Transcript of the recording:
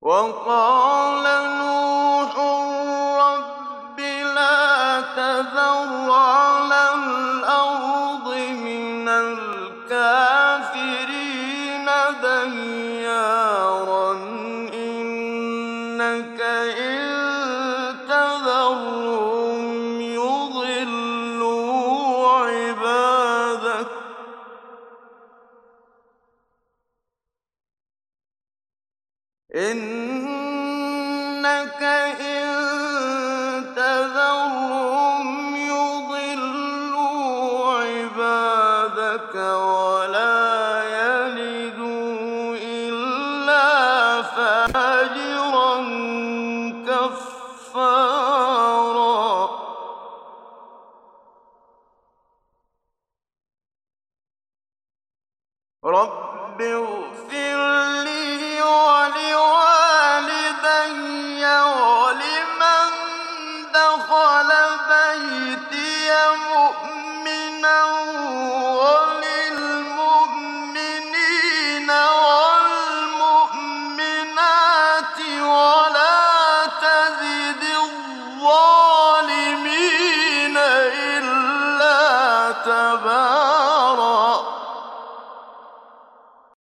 وقال نوح رب لا تذر على الأرض من الكافرين ديارا إنك إن تذرهم يضلوا عبادك إنك إن تذرهم يضلوا عبادك ولا يلدوا إلا فاجرا